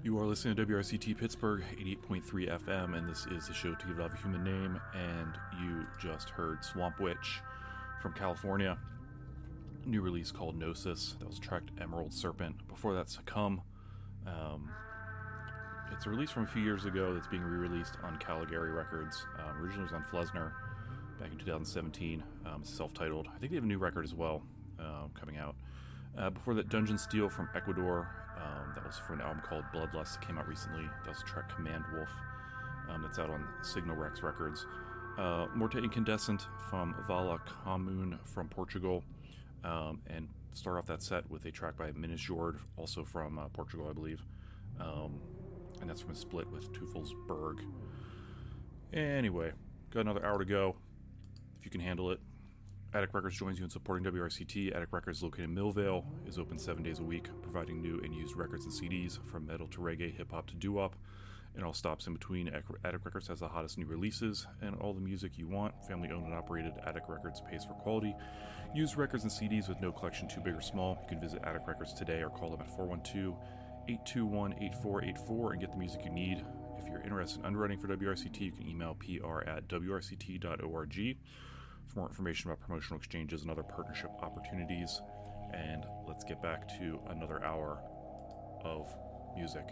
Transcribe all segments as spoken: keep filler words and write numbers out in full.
You are listening to W R C T Pittsburgh, eighty-eight point three F M, and this is the show to give it off a human name, and you just heard Swamp Witch from California. New release called Gnosis. That was tracked Emerald Serpent. Before that, Succumb. Um, it's a release from a few years ago that's being re-released on Caligari Records. Um, originally it was on Flesner back in two thousand seventeen. Um, self-titled. I think they have a new record as well um, coming out. Uh, before that, Dungeon Steel from Ecuador. Um, that was for an album called Bloodlust that came out recently. That was the track Command Wolf. Um, that's out on Signal Rex Records. Uh, Morte Incandescent from Vala Commune from Portugal. Um, and start off that set with a track by Minas Jord, also from uh, Portugal, I believe. Um, and that's from a split with Teufelsberg. Anyway, got another hour to go, if you can handle it. Attic Records joins you in supporting W R C T. Attic Records, located in Millvale, is open seven days a week, providing new and used records and C Ds, from metal to reggae, hip-hop to doo-wop, and all stops in between. Attic Records has the hottest new releases and all the music you want. Family-owned and operated, Attic Records pays for quality. Used records and C Ds with no collection too big or small. You can visit Attic Records today or call them at four one two, eight two one, eight four eight four and get the music you need. If you're interested in underwriting for W R C T, you can email P R at W R C T dot org for more information about promotional exchanges and other partnership opportunities. And let's get back to another hour of music.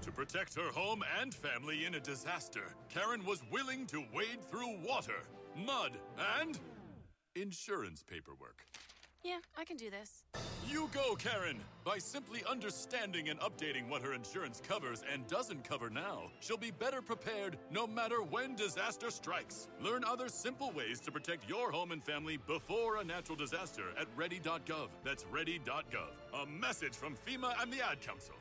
To protect her home and family in a disaster, Karen was willing to wade through water, mud, and insurance paperwork. Yeah, I can do this. You go, Karen! By simply understanding and updating what her insurance covers and doesn't cover now, she'll be better prepared no matter when disaster strikes. Learn other simple ways to protect your home and family before a natural disaster at ready dot gov. That's ready dot gov. A message from FEMA and the Ad Council.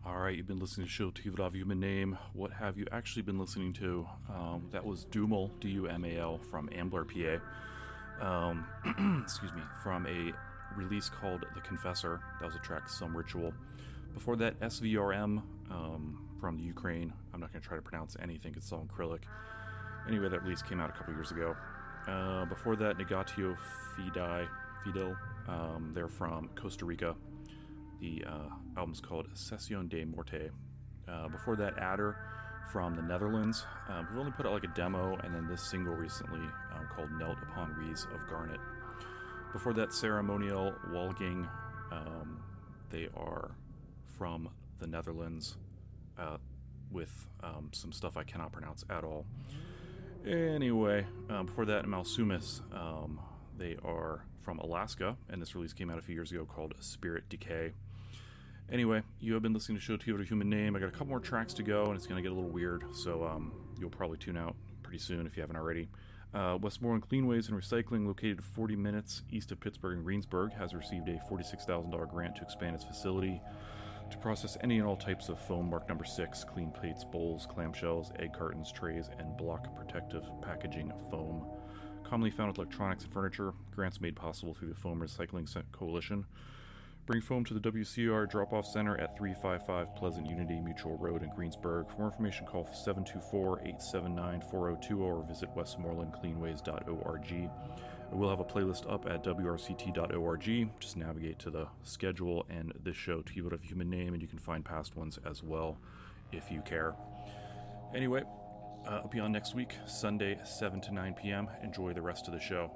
All right, you've been listening to Show Tivra of Human Name. What have you actually been listening to? Um, that was Dumal, D U M A L, from Ambler, P A. Um, excuse me, from a release called The Confessor. That was a track, Some Ritual. Before that, S V R M um, from the Ukraine. I'm not going to try to pronounce anything, it's all in Cyrillic. Anyway, that release came out a couple years ago. Uh, before that, Negatio Fidei, Fidel. Um, they're from Costa Rica. The uh, album's called Session de Morte. Uh, before that, Adder from the Netherlands. Um, we've only put out like a demo, and then this single recently um, called Knelt Upon Wreaths of Garnet. Before that, Ceremonial Walging. Um, they are from the Netherlands uh, with um, some stuff I cannot pronounce at all. Anyway, um, before that, Malsumis. Um, they are from Alaska, and this release came out a few years ago called Spirit Decay. Anyway, you have been listening to Show Tivra Human Name. I got a couple more tracks to go, and it's going to get a little weird, so um, you'll probably tune out pretty soon if you haven't already. Uh, Westmoreland Cleanways and Recycling, located forty minutes east of Pittsburgh and Greensburg, has received a forty-six thousand dollars grant to expand its facility to process any and all types of foam marked number six, clean plates, bowls, clamshells, egg cartons, trays, and block protective packaging foam. Commonly found with electronics and furniture, grants made possible through the Foam Recycling Coalition. Bring foam to the W C R Drop-Off Center at three fifty-five Pleasant Unity Mutual Road in Greensburg. For more information, call seven two four, eight seven nine, four zero two zero or visit westmoreland cleanways dot org. I will have a playlist up at w r c t dot org. Just navigate to the schedule and this show, Tivra of Human Name, and you can find past ones as well if you care. Anyway, uh, I'll be on next week, Sunday, seven to nine p.m. Enjoy the rest of the show.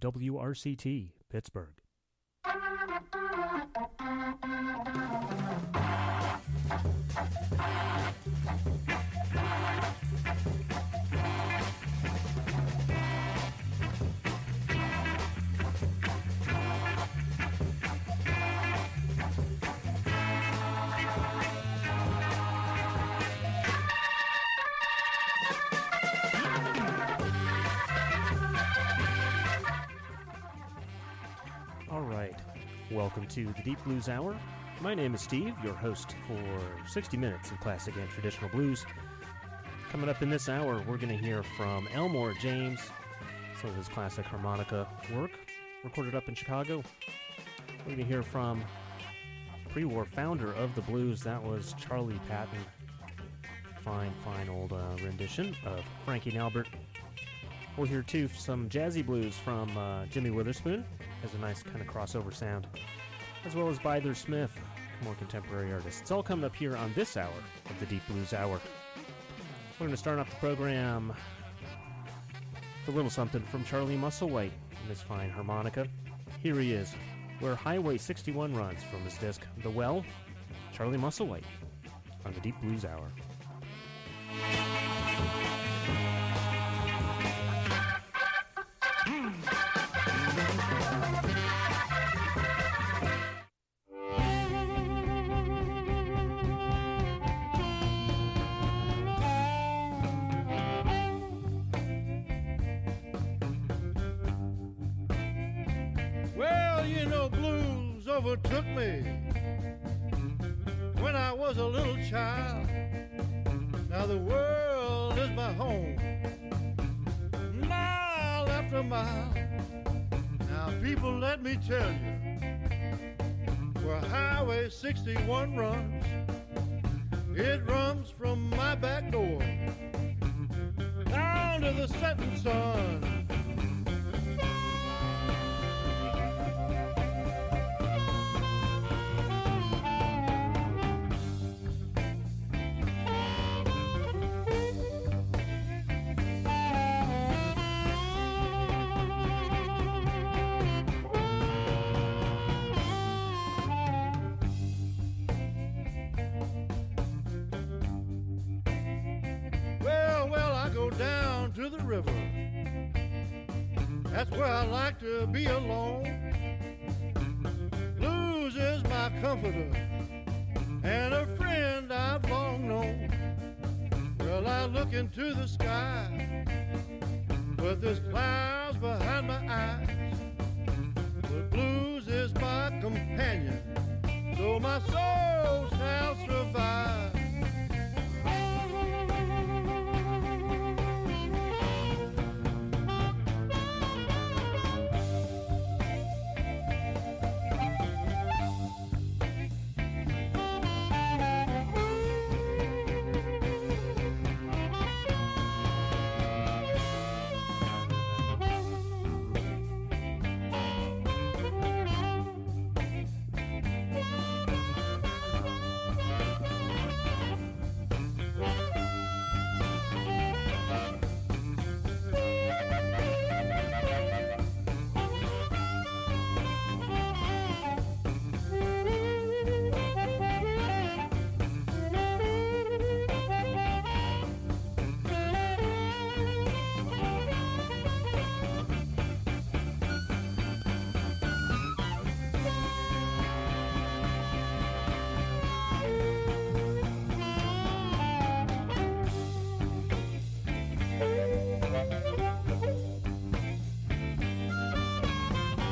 W R C T, Pittsburgh. Welcome to the Deep Blues Hour. My name is Steve, your host for sixty minutes of classic and traditional blues. Coming up in this hour, we're going to hear from Elmore James, some of his classic harmonica work, recorded up in Chicago. We're going to hear from pre-war founder of the blues, that was Charlie Patton. Fine, fine old uh, rendition of Frankie and Albert. We'll hear, too, some jazzy blues from uh, Jimmy Witherspoon. Has a nice kind of crossover sound, as well as Byther Smith, more contemporary artists. It's all coming up here on this hour of the Deep Blues Hour. We're going to start off the program with a little something from Charlie Musselwhite and his fine harmonica. Here he is, where Highway sixty-one runs, from his disc The Well, Charlie Musselwhite on the Deep Blues Hour. Overtook me when I was a little child. Now the world is my home, mile after mile. Now people, let me tell you, where Highway sixty-one runs, it runs from my back door down to the setting sun. Down to the river, that's where I like to be alone. Blues is my comforter and a friend I've long known. Well, I look into the sky, but there's clouds behind my eyes. But blues is my companion, so my soul shall survive.